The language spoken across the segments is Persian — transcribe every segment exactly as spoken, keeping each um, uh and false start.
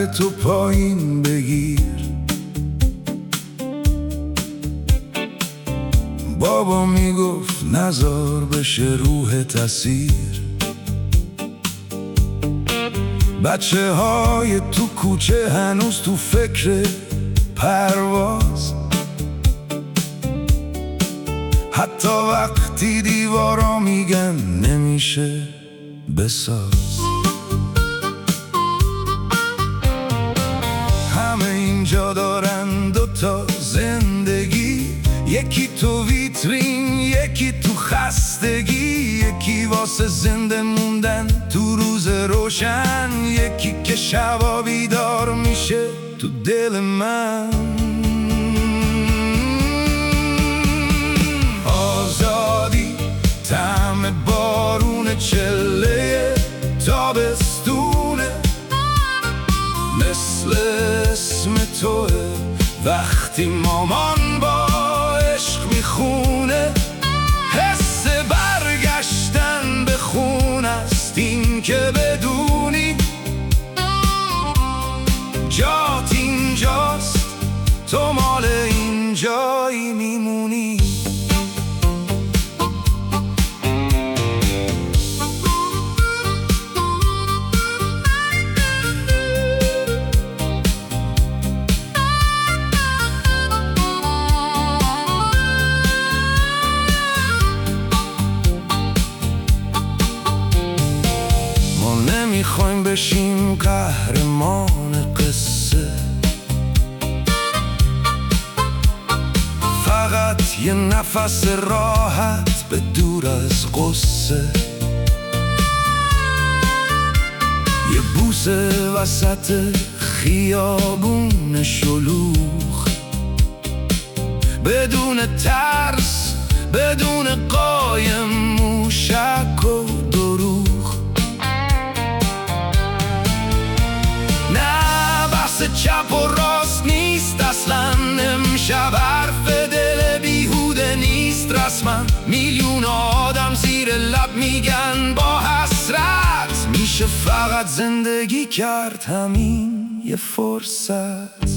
تو پایین بگیر. بابا میگفت نزار بشه روحت اسیر. بچه های تو کوچه هنوز تو فکر پرواز، حتی وقتی دیوارا میگن نمیشه بساز. همه اینجا دارن دوتا زندگی، یکی تو ویترین یکی تو خستگی، یکی واسه زنده موندن تو روز روشن، یکی که شبا بیدار میشه تو دل من. آزادی طعم بارون چله تابستونه، مثل اسم توه وقتی مامان با عشق میخونه. حس برگشتن به خون است این که بدونی جات اینجاست، تو مال اینجایی میمونی. نمیخوایم بشیم قهرمان قصه، فقط یه نفس راحت به دور از قصه، یه بوسه وسط خیابون شلوغ، بدون ترس بدون قایم موشک و دروغ. چپ و راست نیست اصلا، امشب حرف دل بیهوده نیست رسما. میلیون آدم زیر لب میگن با حسرت، میشه فقط زندگی کرد همین یه فرصت.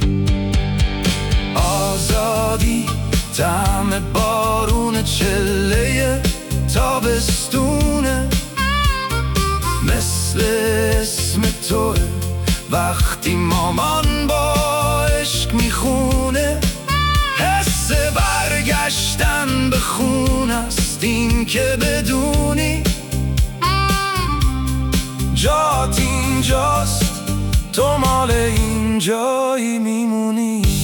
آزادی طعم بارون چله تابستونه، مثل اسم توه وقتی مامان با عشق میخونه. حس برگشتن به خون است این که بدونی جات اینجاست، تو مال اینجایی میمونی.